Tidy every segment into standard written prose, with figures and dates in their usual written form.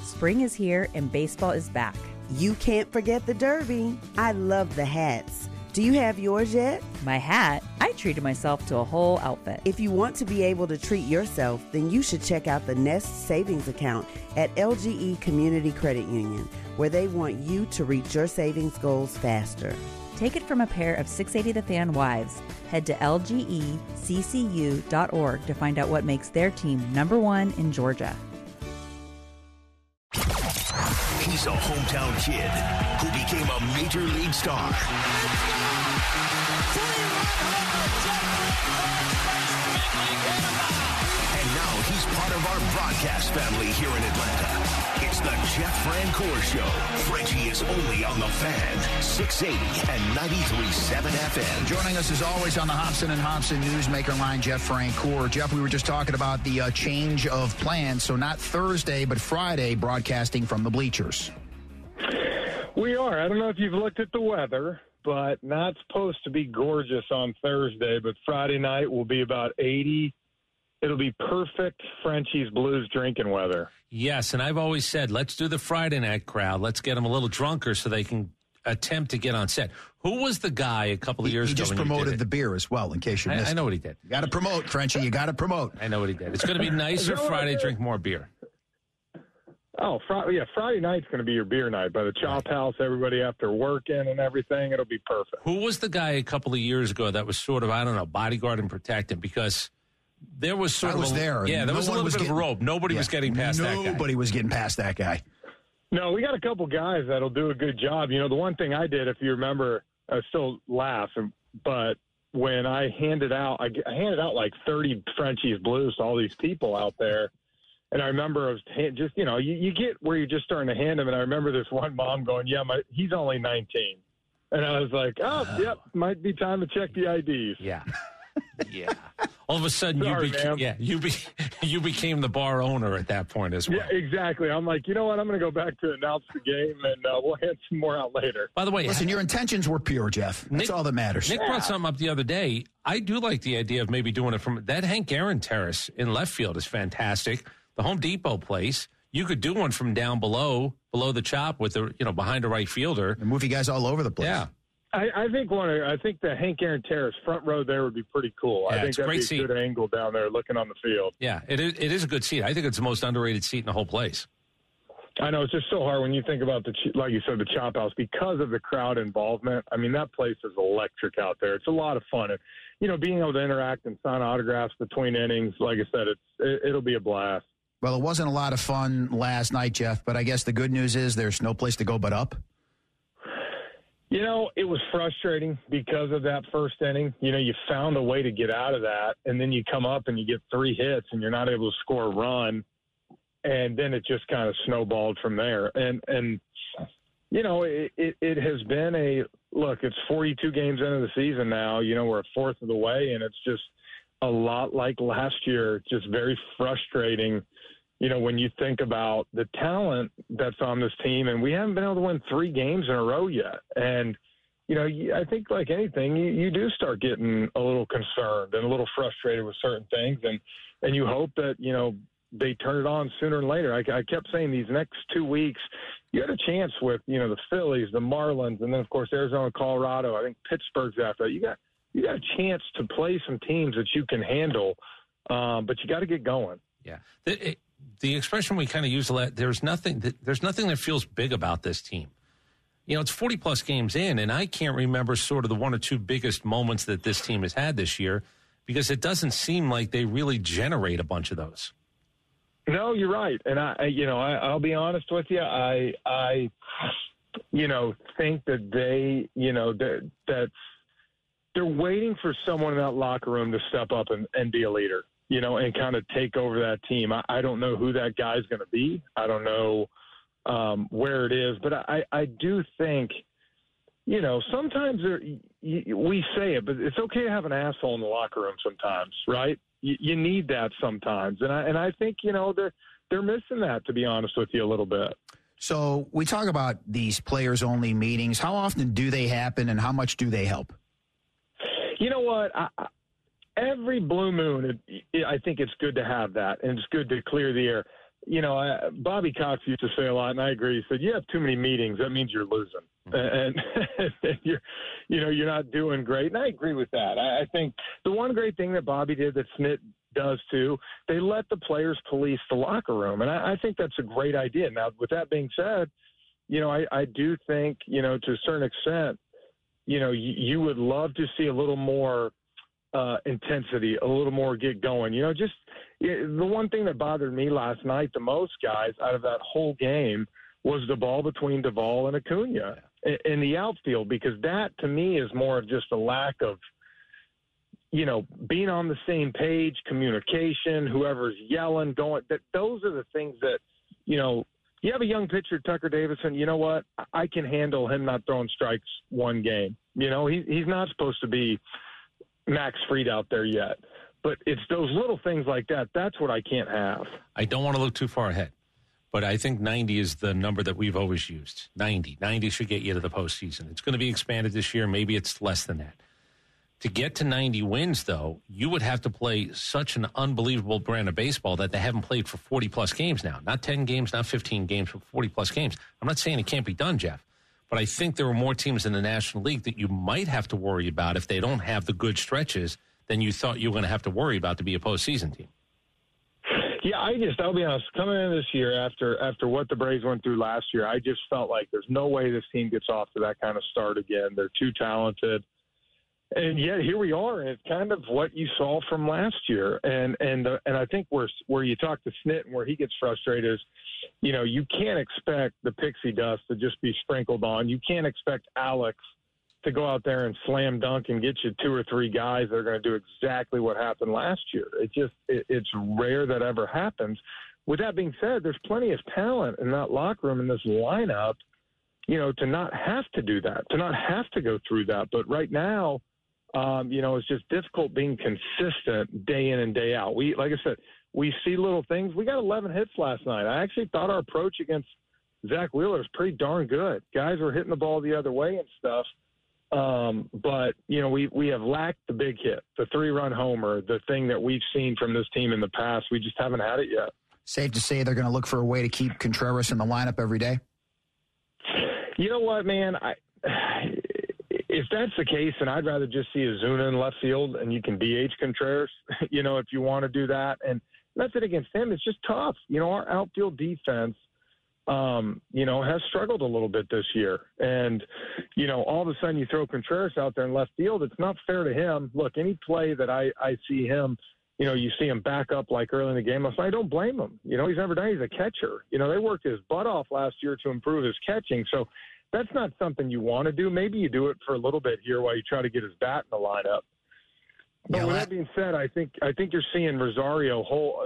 Spring is here and baseball is back. You can't forget the Derby. I love the hats. Do you have yours yet? My hat? I treated myself to a whole outfit. If you want to be able to treat yourself, then you should check out the Nest Savings Account at LGE Community Credit Union, where they want you to reach your savings goals faster. Take it from a pair of 680 The Fan wives. Head to lgeccu.org to find out what makes their team #1 in Georgia. He's a hometown kid who became a major league star. And now he's part of our broadcast family here in Atlanta. It's the Jeff Francoeur Show. Frenchie is only on the Fan, 680 and 93.7 FM. Joining us as always on the Hobson and Hobson Newsmaker line, Jeff Francoeur. Jeff, we were just talking about the change of plans, so not Thursday, but Friday, broadcasting from the bleachers. We are. I don't know if you've looked at the weather, but not supposed to be gorgeous on Thursday, but Friday night will be about 80. It'll be perfect Frenchie's Blues drinking weather. Yes, and I've always said, let's do the Friday night crowd. Let's get them a little drunker so they can attempt to get on set. Who was the guy a couple of years ago? He just promoted the beer as well, in case you missed it. I know what he did. You got to promote, Frenchie. You got to promote. I know what he did. It's going to be nicer Friday, drink more beer. Oh, Friday night's going to be your beer night. By the Chop House, everybody after working and everything, it'll be perfect. Who was the guy a couple of years ago that was sort of, I don't know, bodyguard and protecting? Because there was sort of there. Yeah, there was a little bit of a rope. Nobody was getting past that guy. Nobody was getting past that guy. No, we got a couple guys that'll do a good job. You know, the one thing I did, if you remember, I still laugh, but when I handed out like 30 Frenchie's Blues to all these people out there. And I remember I was just, you know, you get where you're just starting to hand them. And I remember this one mom going, yeah, he's only 19. And I was like, yep, might be time to check the IDs. Yeah. Yeah. All of a sudden, you became the bar owner at that point as well. Yeah, exactly. I'm like, you know what? I'm going to go back to announce the game, and we'll hand some more out later. By the way, listen, your intentions were pure, Jeff. That's all that matters. Nick brought something up the other day. I do like the idea of maybe doing it from that Hank Aaron terrace in left field is fantastic. The Home Depot place, you could do one from down below the Chop with the behind a right fielder and move you guys all over the place. Yeah. I think the Hank Aaron Terrace front row there would be pretty cool. Yeah, I think that'd be a good angle down there looking on the field. Yeah, it is a good seat. I think it's the most underrated seat in the whole place. I know, it's just so hard when you think about like you said, the Chop House, because of the crowd involvement. I mean, that place is electric out there. It's a lot of fun. And, being able to interact and sign autographs between innings, like I said, it'll be a blast. Well, it wasn't a lot of fun last night, Jeff, but I guess the good news is there's no place to go but up. It was frustrating because of that first inning. You found a way to get out of that, and then you come up and you get 3 hits, and you're not able to score a run, and then it just kind of snowballed from there. And it has been it's 42 games into the season now. We're a fourth of the way, and it's just a lot like last year, just very frustrating. When you think about the talent that's on this team, and we haven't been able to win 3 games in a row yet. And, I think like anything, you do start getting a little concerned and a little frustrated with certain things. And you hope that, they turn it on sooner than later. I kept saying these next 2 weeks, you had a chance with, the Phillies, the Marlins, and then, of course, Arizona, Colorado. I think Pittsburgh's after that. You got a chance to play some teams that you can handle, but you got to get going. Yeah. The expression we kind of use a lot, there's nothing that feels big about this team. It's 40-plus games in, and I can't remember sort of the 1 or 2 biggest moments that this team has had this year because it doesn't seem like they really generate a bunch of those. No, you're right. And, I'll be honest with you. I think that they, that they're waiting for someone in that locker room to step up and be a leader. And kind of take over that team. I don't know who that guy's going to be. I don't know where it is. But I do think, sometimes we say it, but it's okay to have an asshole in the locker room sometimes, right? You need that sometimes. And I think, they're missing that, to be honest with you, a little bit. So we talk about these players-only meetings. How often do they happen, and how much do they help? You know what? Every blue moon, I think it's good to have that, and it's good to clear the air. Bobby Cox used to say a lot, and I agree. He said, "You have too many meetings. That means you're losing, and you're not doing great." And I agree with that. I think the one great thing that Bobby did that Snit does too, they let the players police the locker room, and I think that's a great idea. Now, with that being said, I do think, to a certain extent, you would love to see a little more intensity, a little more get going. The one thing that bothered me last night the most, guys, out of that whole game was the ball between Duvall and Acuna in the outfield, because that to me is more of just a lack of, being on the same page, communication, whoever's yelling, going. Those are the things that, you have a young pitcher, Tucker Davidson. You know what? I can handle him not throwing strikes one game. He's not supposed to be Max Fried out there yet. But it's those little things like that. That's what I can't have. I don't want to look too far ahead, but I think 90 is the number that we've always used. 90 should get you to the postseason. It's going to be expanded this year. Maybe it's less than that. To get to 90 wins, though, you would have to play such an unbelievable brand of baseball that they haven't played for 40-plus games now. Not 10 games, not 15 games, but 40-plus games. I'm not saying it can't be done, Jeff, but I think there are more teams in the National League that you might have to worry about if they don't have the good stretches than you thought you were going to have to worry about to be a postseason team. Yeah, I'll be honest, coming in this year after what the Braves went through last year, I just felt like there's no way this team gets off to that kind of start again. They're too talented. And yet here we are, and it's kind of what you saw from last year. And I think where you talk to Snit and where he gets frustrated is, you can't expect the pixie dust to just be sprinkled on. You can't expect Alex to go out there and slam dunk and get you 2 or 3 guys that are going to do exactly what happened last year. It's rare that ever happens. With that being said, there's plenty of talent in that locker room, in this lineup, to not have to do that, to not have to go through that. But right now, it's just difficult being consistent day in and day out. Like I said, we see little things. We got 11 hits last night. I actually thought our approach against Zach Wheeler was pretty darn good. Guys were hitting the ball the other way and stuff. But we have lacked the big hit, the 3-run homer, the thing that we've seen from this team in the past. We just haven't had it yet. Safe to say they're going to look for a way to keep Contreras in the lineup every day? You know what, man? If that's the case, then I'd rather just see Ozuna in left field and you can DH Contreras, if you want to do that. And nothing against him. It's just tough. Our outfield defense, has struggled a little bit this year. And, all of a sudden you throw Contreras out there in left field. It's not fair to him. Look, any play that I see him, you see him back up like early in the game. I don't blame him. He's never done. He's a catcher. They worked his butt off last year to improve his catching. So that's not something you want to do. Maybe you do it for a little bit here while you try to get his bat in the lineup. But with that being said, I think you're seeing Rosario's hole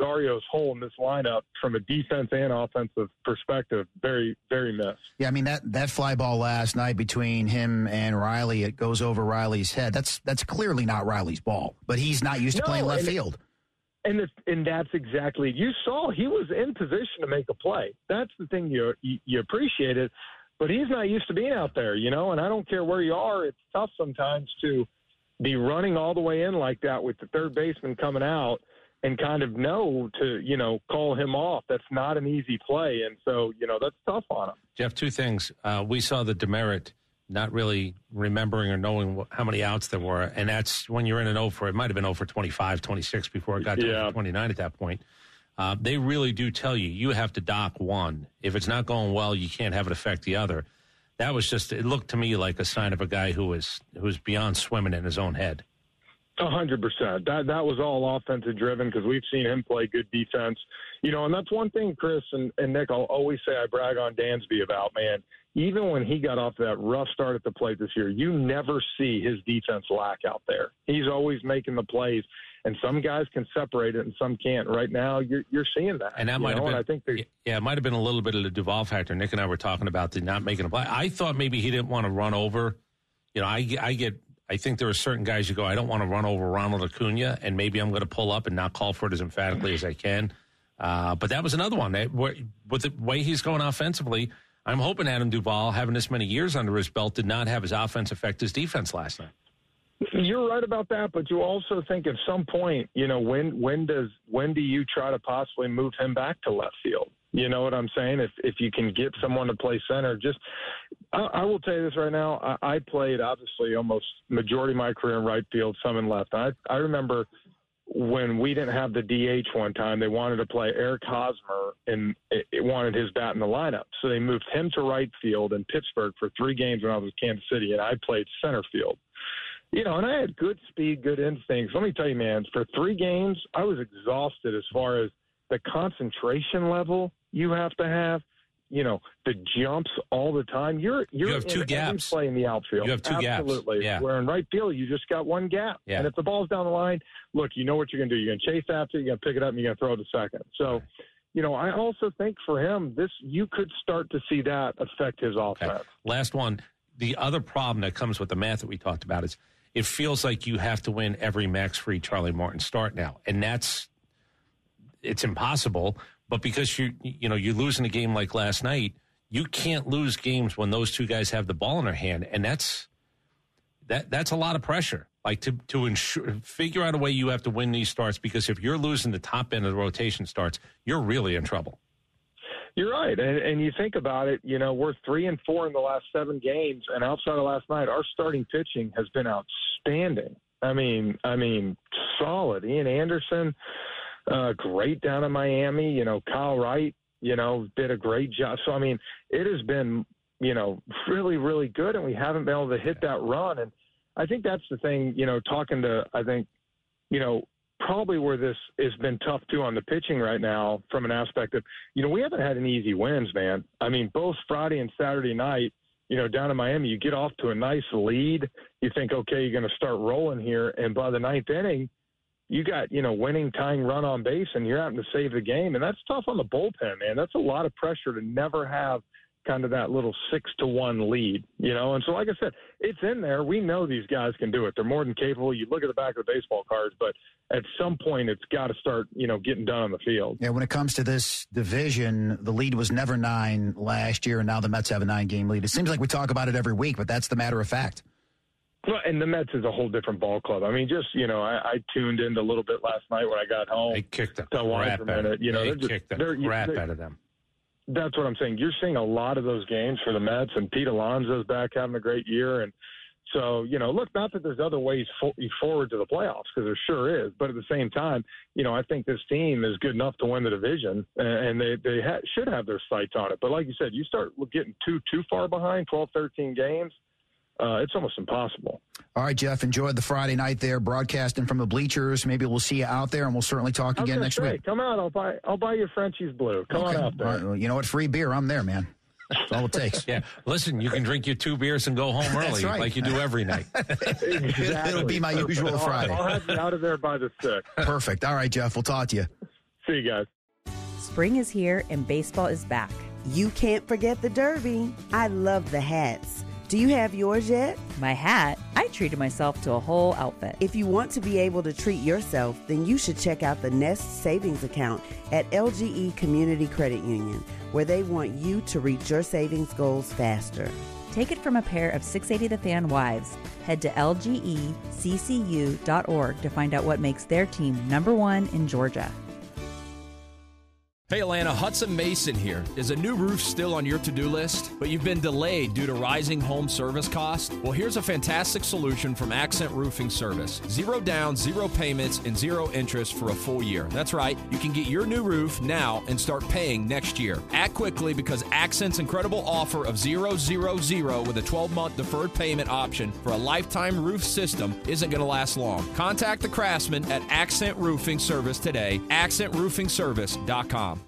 in this lineup from a defense and offensive perspective very, very missed. Yeah, I mean that fly ball last night between him and Riley, it goes over Riley's head. That's clearly not Riley's ball, but he's not used to playing left field. And that's exactly, you saw he was in position to make a play. That's the thing you appreciated, but he's not used to being out there, and I don't care where you are. It's tough sometimes to be running all the way in like that with the third baseman coming out and kind of know to, call him off. That's not an easy play. And so, that's tough on him. Jeff, 2 things. We saw the demerit not really remembering or knowing how many outs there were. And that's when you're in an 0 for, it might have been 0 for 25, 26 before it got to 29 at that point. They really do tell you have to dock one. If it's not going well, you can't have it affect the other. That was just, it looked to me like a sign of a guy who was beyond swimming in his own head. 100%. That was all offensive driven because we've seen him play good defense. And that's one thing, Chris and Nick, I'll always say I brag on Dansby about, man. Even when he got off that rough start at the plate this year, you never see his defense lack out there. He's always making the plays. And some guys can separate it and some can't. Right now, you're seeing that. And that might have been, I think it might have been a little bit of the Duvall factor. Nick and I were talking about the not making a play. I thought maybe he didn't want to run over. I think there are certain guys you go, I don't want to run over Ronald Acuna, and maybe I'm going to pull up and not call for it as emphatically as I can. But that was another one. With the way he's going offensively, I'm hoping Adam Duvall, having this many years under his belt, did not have his offense affect his defense last night. You're right about that, but you also think at some point, when do you try to possibly move him back to left field? You know what I'm saying? If you can get someone to play center, I will tell you this right now. I played obviously almost majority of my career in right field, some in left. I remember when we didn't have the DH one time, they wanted to play Eric Hosmer, and it wanted his bat in the lineup. So they moved him to right field in Pittsburgh for 3 games when I was in Kansas City, and I played center field. And I had good speed, good instincts. Let me tell you, man, for 3 games, I was exhausted as far as the concentration level you have to have. The jumps all the time. You have 2 gaps. Play in the outfield. You have 2 gaps. Absolutely. Yeah. Where in right field, you just got 1 gap. Yeah. And if the ball's down the line, look, you know what you're going to do. You're going to chase after it, you're going to pick it up, and you're going to throw it to second. So, I also think for him, you could start to see that affect his offense. Okay. Last one. The other problem that comes with the math that we talked about is it feels like you have to win every max-free Charlie Morton start now. And it's impossible. But because you're losing a game like last night, you can't lose games when those 2 guys have the ball in their hand, and that's a lot of pressure. Like to figure out a way you have to win these starts, because if you're losing the top end of the rotation starts, you're really in trouble. You're right, and you think about it. We're 3-4 in the last 7 games, and outside of last night, our starting pitching has been outstanding. I mean, solid. Ian Anderson. Great down in Miami. Kyle Wright, did a great job. So, it has been, really, really good, and we haven't been able to hit that run. And I think that's the thing, talking to, I think, probably where this has been tough, too, on the pitching right now from an aspect of, we haven't had any easy wins, man. Both Friday and Saturday night, down in Miami, you get off to a nice lead. You think, okay, you're going to start rolling here. And by the 9th inning, you got, winning tying run on base, and you're having to save the game. And that's tough on the bullpen, man. That's a lot of pressure to never have kind of that little 6-1 lead, And so, like I said, it's in there. We know these guys can do it. They're more than capable. You look at the back of the baseball cards, but at some point it's got to start, getting done on the field. Yeah, when it comes to this division, the lead was never 9 last year, and now the Mets have a 9-game lead. It seems like we talk about it every week, but that's the matter of fact. Well, and the Mets is a whole different ball club. I tuned in a little bit last night when I got home. They kicked the crap out of them. They kicked the crap out of them. That's what I'm saying. You're seeing a lot of those games for the Mets, and Pete Alonso's back having a great year. And so, look, not that there's other ways forward to the playoffs, because there sure is. But at the same time, I think this team is good enough to win the division, and they should have their sights on it. But like you said, you start getting too far behind, 12, 13 games. It's almost impossible. All right, Jeff, enjoyed the Friday night there, broadcasting from the bleachers. Maybe we'll see you out there, and we'll certainly talk again next week. Come out. I'll buy you Frenchie's Blue. Come on out there. All right, well, you know what? Free beer. I'm there, man. That's all it takes. Yeah. Listen, you can drink your 2 beers and go home early, right, like you do every night. Exactly. It'll be my usual Friday. I'll have you out of there by the 6th. Perfect. All right, Jeff. We'll talk to you. See you guys. Spring is here and baseball is back. You can't forget the Derby. I love the hats. Do you have yours yet? My hat? I treated myself to a whole outfit. If you want to be able to treat yourself, then you should check out the Nest Savings Account at LGE Community Credit Union, where they want you to reach your savings goals faster. Take it from a pair of 680 The Fan wives. Head to lgeccu.org to find out what makes their team #1 in Georgia. Hey Atlanta, Hudson Mason here. Is a new roof still on your to-do list, but you've been delayed due to rising home service costs? Well, here's a fantastic solution from Accent Roofing Service. 0 down, 0 payments, and 0 interest for a full year. That's right. You can get your new roof now and start paying next year. Act quickly, because Accent's incredible offer of 000 with a 12-month deferred payment option for a lifetime roof system isn't going to last long. Contact the craftsman at Accent Roofing Service today, accentroofingservice.com.